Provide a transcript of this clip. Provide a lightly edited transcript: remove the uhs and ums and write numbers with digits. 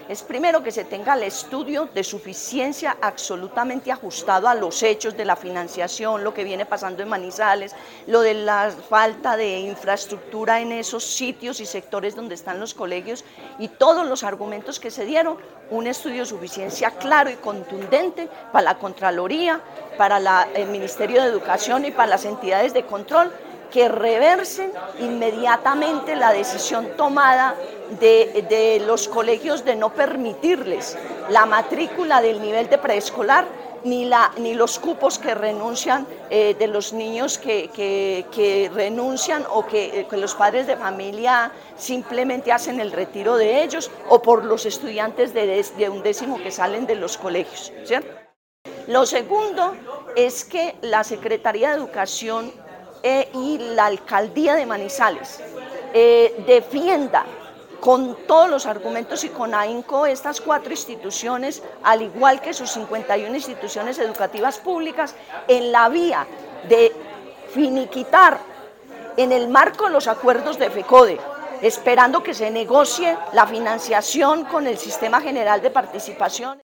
es primero que se tenga el estudio de suficiencia absolutamente ajustado a los hechos de la financiación, lo que viene pasando en Manizales, lo de la falta de infraestructura en esos sitios y sectores donde están los colegios y todos los argumentos que se dieron, un estudio de suficiencia claro y contundente para la Contraloría, para el Ministerio de Educación y para las entidades de control, que reversen inmediatamente la decisión tomada de los colegios de no permitirles la matrícula del nivel de preescolar ni los cupos que renuncian de los niños que renuncian o que los padres de familia simplemente hacen el retiro de ellos o por los estudiantes de undécimo que salen de los colegios, ¿cierto? Lo segundo es que la Secretaría de Educación y la Alcaldía de Manizales defienda con todos los argumentos y con ahínco estas 4 instituciones, al igual que sus 51 instituciones educativas públicas, en la vía de finiquitar en el marco de los acuerdos de FECODE, esperando que se negocie la financiación con el Sistema General de Participación.